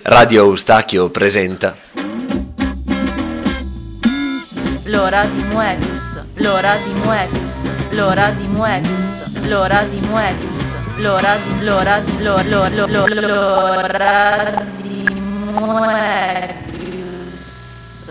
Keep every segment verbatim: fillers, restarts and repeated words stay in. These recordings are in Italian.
Radio Eustachio presenta L'ora di Moebius, l'ora di Moebius, l'ora di Moebius, l'ora di Moebius, l'ora di l'ora di l'ora l'ora l'ora di Moebius.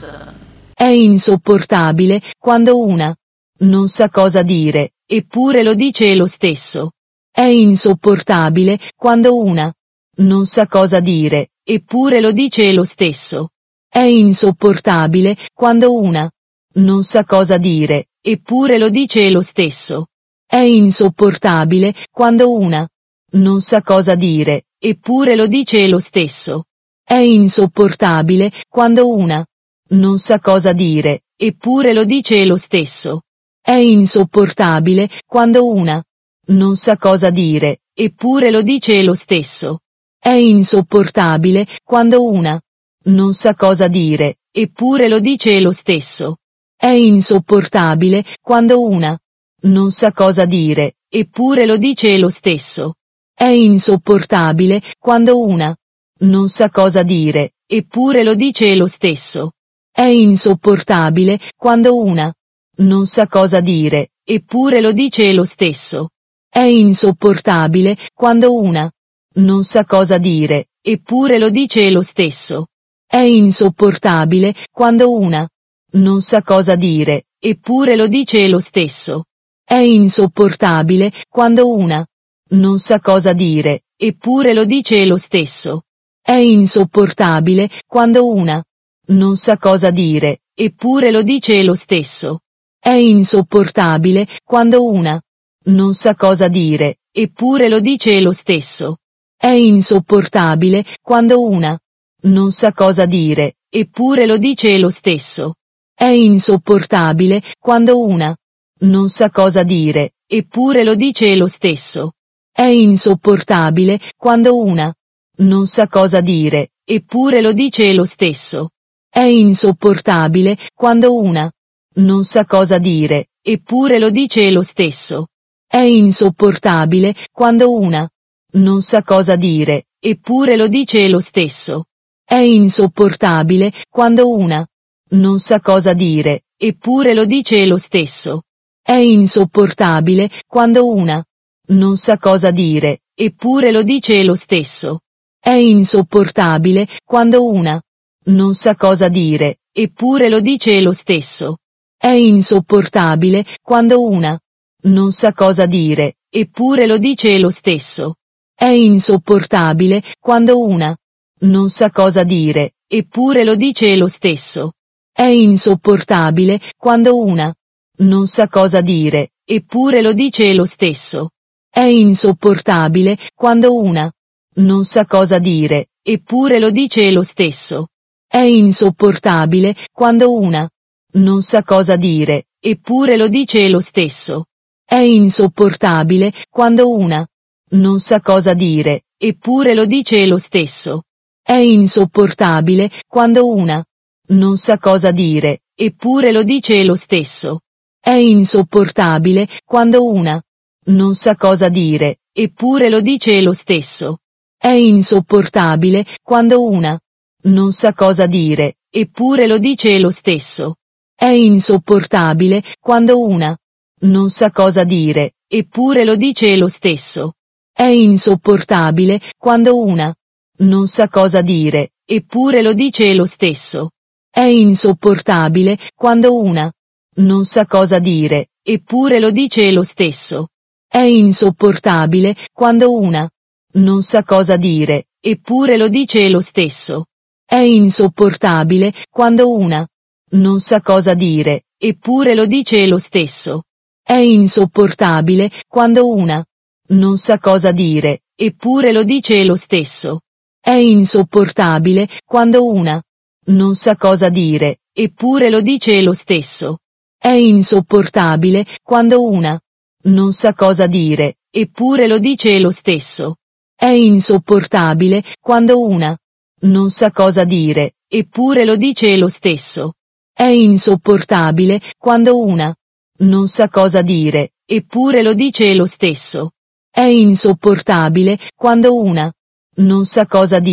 È insopportabile quando una non sa cosa dire, eppure lo dice lo stesso. È insopportabile quando una non sa cosa dire, eppure lo dice lo stesso. È insopportabile quando una non sa cosa dire, eppure lo dice lo stesso. È insopportabile quando una non sa cosa dire, eppure lo dice lo stesso. È insopportabile quando una non sa cosa dire, eppure lo dice lo stesso. È insopportabile quando una non sa cosa dire, eppure lo dice lo stesso. È insopportabile quando una non sa cosa dire, eppure lo dice lo stesso. È insopportabile quando una non sa cosa dire, eppure lo dice lo stesso. È insopportabile quando una non sa cosa dire, eppure lo dice lo stesso. È insopportabile quando una non sa cosa dire, eppure lo dice lo stesso. È insopportabile quando una non sa cosa dire, eppure lo dice lo stesso. È insopportabile quando una non sa cosa dire, eppure lo dice lo stesso. È insopportabile quando una non sa cosa dire, eppure lo dice lo stesso. È insopportabile quando una non sa cosa dire, eppure lo dice lo stesso. È insopportabile quando una non sa cosa dire, eppure lo dice lo stesso. È insopportabile quando una non sa cosa dire, eppure lo dice lo stesso. È insopportabile quando una non sa cosa dire, eppure lo dice lo stesso. È insopportabile quando una non sa cosa dire, eppure lo dice lo stesso. È insopportabile quando una non sa cosa dire, eppure lo dice lo stesso. È insopportabile quando una non sa cosa dire, eppure lo dice lo stesso. È insopportabile quando una non sa cosa dire, eppure lo dice lo stesso. È insopportabile quando una non sa cosa dire, eppure lo dice lo stesso. È insopportabile quando una non sa cosa dire, eppure lo dice lo stesso. È insopportabile quando una non sa cosa dire, eppure lo dice lo stesso. È insopportabile quando una non sa cosa dire, eppure lo dice lo stesso. È insopportabile quando una non sa cosa dire, eppure lo dice lo stesso. È insopportabile quando una non sa cosa dire, eppure lo dice lo stesso. È insopportabile quando una non sa cosa dire, eppure lo dice lo stesso. È insopportabile quando una non sa cosa dire, eppure lo dice lo stesso. È insopportabile quando una non sa cosa dire, eppure lo dice lo stesso. È insopportabile quando una non sa cosa dire, eppure lo dice lo stesso. È insopportabile quando una non sa cosa dire, eppure lo dice lo stesso. È insopportabile quando una non sa cosa dire, eppure lo dice lo stesso. È insopportabile quando una non sa cosa dire, eppure lo dice lo stesso. È insopportabile quando una non sa cosa dire, eppure lo dice lo stesso. È insopportabile quando una non sa cosa dire, eppure lo dice lo stesso. È insopportabile quando una non sa cosa dire, eppure lo dice lo stesso. È insopportabile quando una non sa cosa dire, eppure lo dice lo stesso. È insopportabile quando una non sa cosa dire, eppure lo dice lo stesso. È insopportabile quando una non sa cosa dire, eppure lo dice lo stesso. È insopportabile quando una non sa cosa dire, eppure lo dice lo stesso. È insopportabile quando una non sa cosa dire, eppure lo dice lo stesso. È insopportabile quando una non sa cosa dire,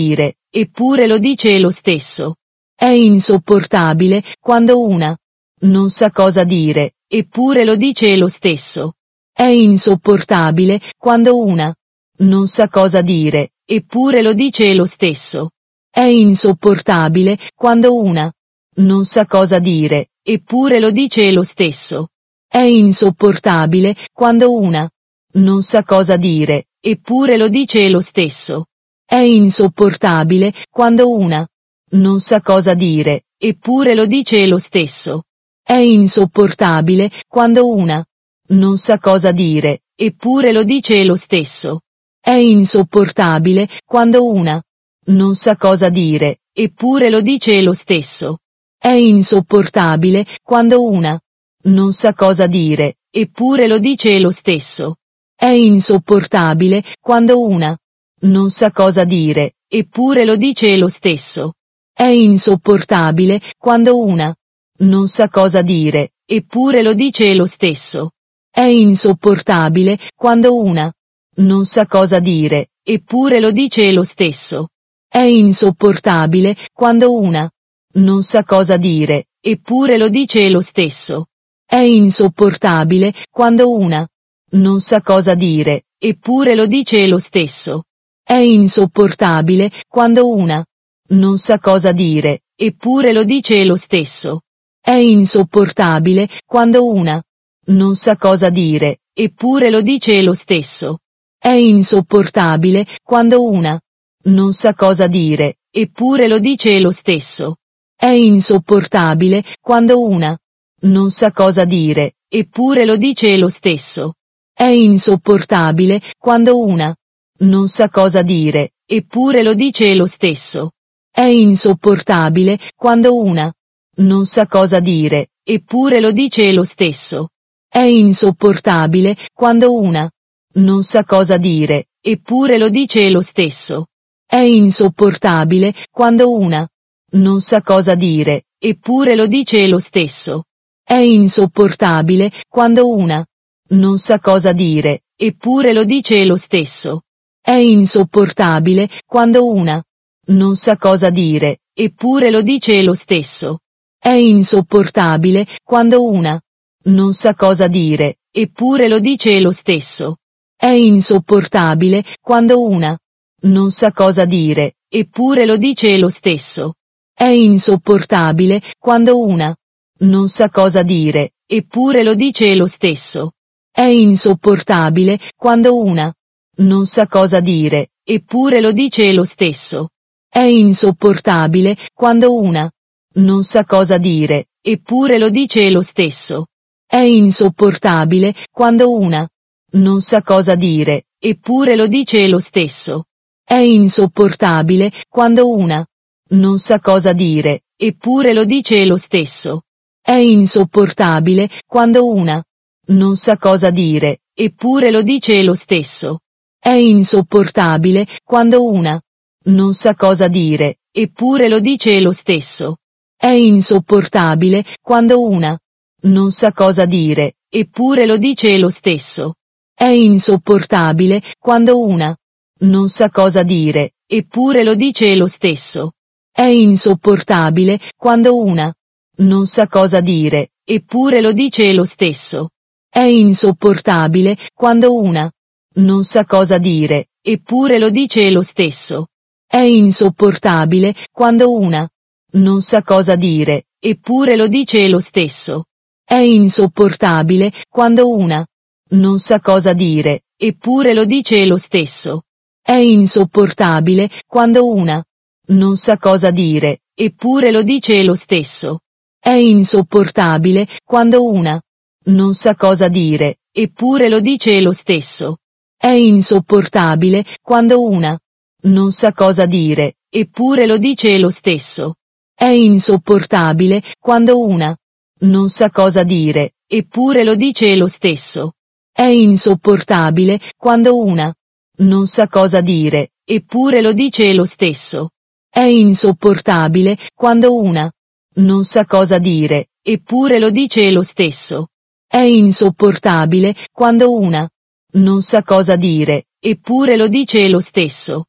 eppure lo dice lo stesso. È insopportabile quando una non sa cosa dire, eppure lo dice lo stesso. È insopportabile quando una non sa cosa dire, eppure lo dice lo stesso. È insopportabile quando una non sa cosa dire, eppure lo dice lo stesso. È insopportabile quando una non sa cosa dire, eppure lo dice lo stesso. È insopportabile quando una non sa cosa dire, eppure lo dice lo stesso. È insopportabile quando una non sa cosa dire, eppure lo dice lo stesso. È insopportabile quando una non sa cosa dire, eppure lo dice lo stesso. È insopportabile quando una non sa cosa dire, eppure lo dice lo stesso. È insopportabile quando una non sa cosa dire, eppure lo dice lo stesso. È insopportabile quando una non sa cosa dire, eppure lo dice lo stesso. È insopportabile quando una non sa cosa dire, eppure lo dice lo stesso. È insopportabile quando una non sa cosa dire, eppure lo dice lo stesso. È insopportabile quando una non sa cosa dire, eppure lo dice lo stesso. È insopportabile quando una non sa cosa dire, eppure lo dice lo stesso. È insopportabile quando una non sa cosa dire, eppure lo dice lo stesso. È insopportabile quando una non sa cosa dire, eppure lo dice lo stesso. È insopportabile quando una non sa cosa dire, eppure lo dice lo stesso. È insopportabile quando una non sa cosa dire, eppure lo dice lo stesso. È insopportabile quando una non sa cosa dire, eppure lo dice lo stesso. È insopportabile quando una non sa cosa dire, eppure lo dice lo stesso. È insopportabile quando una non sa cosa dire, eppure lo dice lo stesso. È insopportabile quando una non sa cosa dire, eppure lo dice lo stesso. È insopportabile quando una non sa cosa dire, eppure lo dice lo stesso. È insopportabile quando una non sa cosa dire, eppure lo dice lo stesso. È insopportabile quando una non sa cosa dire, eppure lo dice lo stesso. È insopportabile quando una non sa cosa dire, eppure lo dice lo stesso. È insopportabile quando una non sa cosa dire, eppure lo dice lo stesso. È insopportabile quando una non sa cosa dire, eppure lo dice lo stesso. È insopportabile quando una non sa cosa dire, eppure lo dice lo stesso. È insopportabile quando una non sa cosa dire, eppure lo dice lo stesso. È insopportabile quando una non sa cosa dire, eppure lo dice lo stesso. È insopportabile quando una non sa cosa dire, eppure lo dice lo stesso. È insopportabile quando una non sa cosa dire, eppure lo dice lo stesso. È insopportabile quando una non sa cosa dire, eppure lo dice lo stesso. È insopportabile quando una non sa cosa dire, eppure lo dice lo stesso. È insopportabile quando una non sa cosa dire, eppure lo dice lo stesso. È insopportabile quando una non sa cosa dire, eppure lo dice lo stesso. È insopportabile quando una non sa cosa dire, eppure lo dice lo stesso. È insopportabile quando una non sa cosa dire, eppure lo dice lo stesso. È insopportabile quando una non sa cosa dire, eppure lo dice lo stesso. È insopportabile quando una non sa cosa dire, eppure lo dice lo stesso. È insopportabile quando una non sa cosa dire, eppure lo dice lo stesso. È insopportabile quando una non sa cosa dire, eppure lo dice lo stesso. È insopportabile quando una non sa cosa dire, eppure lo dice lo stesso. È insopportabile quando una non sa cosa dire, eppure lo dice lo stesso. È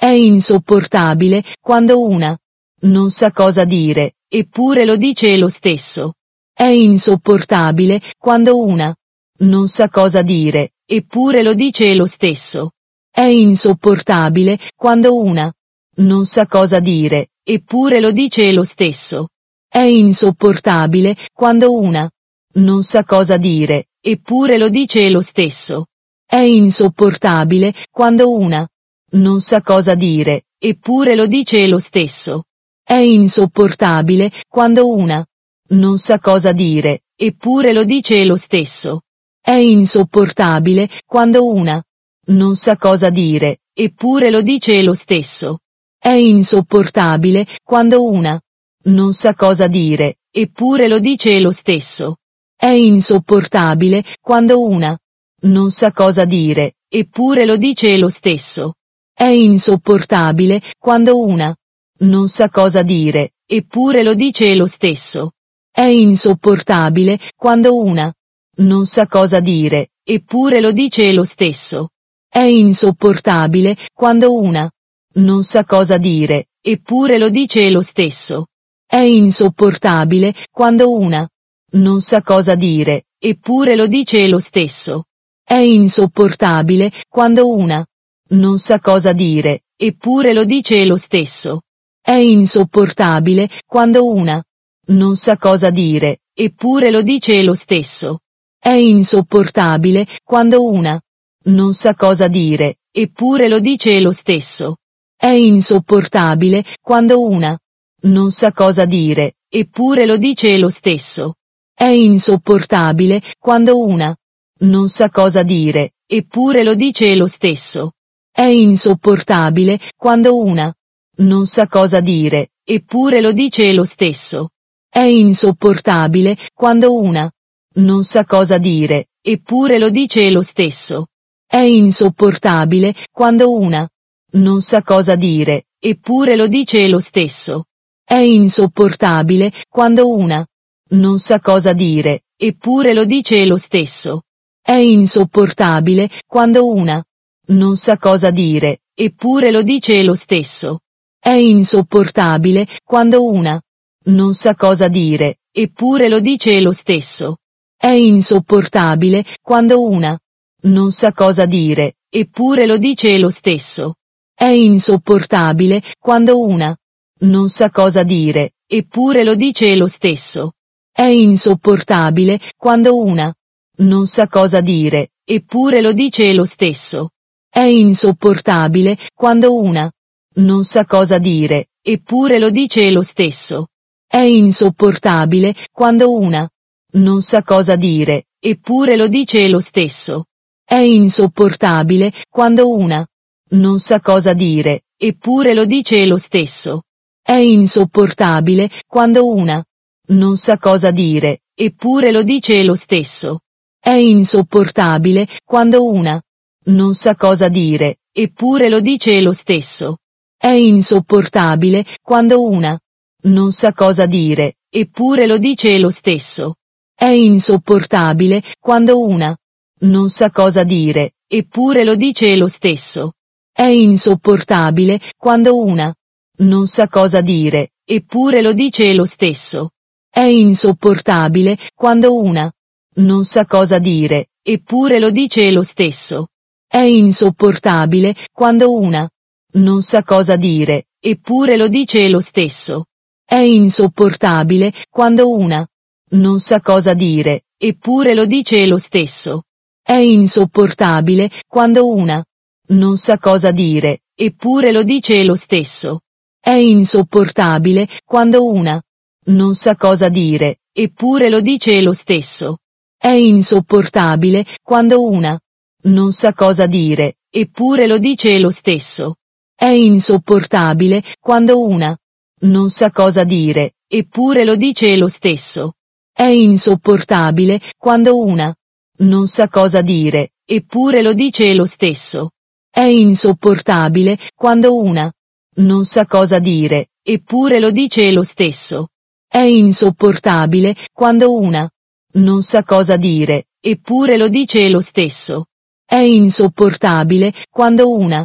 È insopportabile quando una non sa cosa dire, eppure lo dice lo stesso. È insopportabile quando una non sa cosa dire, eppure lo dice lo stesso. È insopportabile quando una non sa cosa dire, eppure lo dice lo stesso. È insopportabile quando una non sa cosa dire, eppure lo dice lo stesso. È insopportabile quando una non sa cosa dire, eppure lo dice lo stesso. È insopportabile quando una non sa cosa dire, eppure lo dice lo stesso. È insopportabile quando una non sa cosa dire, eppure lo dice lo stesso. È insopportabile quando una non sa cosa dire, eppure lo dice lo stesso. È insopportabile quando una non sa cosa dire, eppure lo dice lo stesso. È insopportabile quando una non sa cosa dire, eppure lo dice lo stesso. È insopportabile quando una non sa cosa dire, eppure lo dice lo stesso. È insopportabile quando una non sa cosa dire, eppure lo dice lo stesso. È insopportabile quando una non sa cosa dire, eppure lo dice lo stesso. È insopportabile quando una non sa cosa dire, eppure lo dice lo stesso. È insopportabile quando una non sa cosa dire, eppure lo dice lo stesso. È insopportabile quando una non sa cosa dire, eppure lo dice lo stesso. È insopportabile quando una non sa cosa dire, eppure lo dice lo stesso. È insopportabile quando una non sa cosa dire, eppure lo dice lo stesso. È insopportabile quando una non sa cosa dire, eppure lo dice lo stesso. È insopportabile quando una non sa cosa dire, eppure lo dice lo stesso. È insopportabile quando una non sa cosa dire, eppure lo dice lo stesso. È insopportabile quando una non sa cosa dire, eppure lo dice lo stesso. È insopportabile quando una non sa cosa dire, eppure lo dice lo stesso. È insopportabile quando una non sa cosa dire, eppure lo dice lo stesso. È insopportabile quando una non sa cosa dire, eppure lo dice lo stesso. È insopportabile quando una non sa cosa dire, eppure lo dice lo stesso. È insopportabile quando una non sa cosa dire, eppure lo dice lo stesso. È insopportabile quando una non sa cosa dire, eppure lo dice lo stesso. È insopportabile quando una non sa cosa dire, eppure lo dice lo stesso. È insopportabile quando una non sa cosa dire, eppure lo dice lo stesso. È insopportabile quando una non sa cosa dire, eppure lo dice lo stesso. È insopportabile quando una non sa cosa dire, eppure lo dice lo stesso. È insopportabile quando una non sa cosa dire, eppure lo dice lo stesso. È insopportabile quando una non sa cosa dire, eppure lo dice lo stesso. È insopportabile quando una non sa cosa dire, eppure lo dice lo stesso. È insopportabile quando una non sa cosa dire, eppure lo dice lo stesso. È insopportabile quando una non sa cosa dire, eppure lo dice lo stesso. È insopportabile quando una non sa cosa dire, eppure lo dice lo stesso. È insopportabile quando una non sa cosa dire, eppure lo dice lo stesso. È insopportabile quando una non sa cosa dire, eppure lo dice lo stesso. È insopportabile quando una non sa cosa dire, eppure lo dice lo stesso. È insopportabile quando una non sa cosa dire, eppure lo dice lo stesso. È insopportabile quando una non sa cosa dire, eppure lo dice lo stesso. È insopportabile quando una non sa cosa dire, eppure lo dice lo stesso. È insopportabile quando una non sa cosa dire, eppure lo dice lo stesso. È insopportabile quando una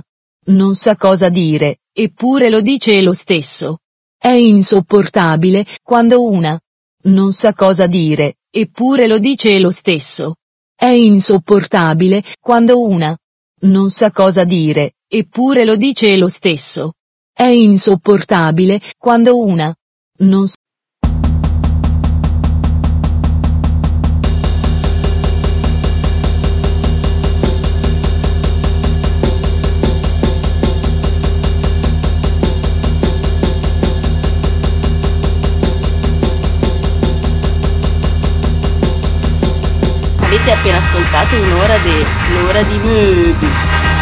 non sa cosa dire, eppure lo dice lo stesso. È insopportabile quando una non sa cosa dire, eppure lo dice lo stesso. È insopportabile quando una non sa cosa dire, eppure lo dice lo stesso. È insopportabile quando una non sa Avete appena ascoltato un'ora di l'ora di Möbius.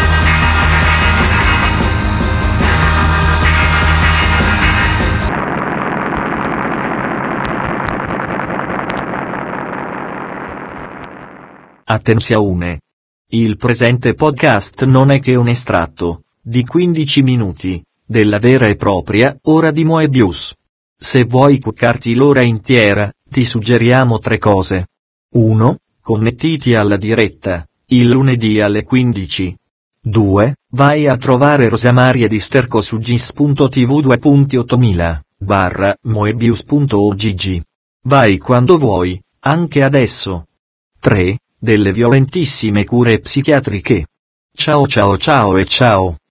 Attenzione! Il presente podcast non è che un estratto, di quindici minuti, della vera e propria ora di Möbius. Se vuoi cuccarti l'ora intera, ti suggeriamo tre cose. uno. Connettiti alla diretta, il lunedì alle quindici. due. Vai a trovare Rosamaria di Sterco su gis punto tv due punto ottomila, barra Möbius punto ogg. Vai quando vuoi, anche adesso. tre. Delle violentissime cure psichiatriche. Ciao ciao ciao e ciao.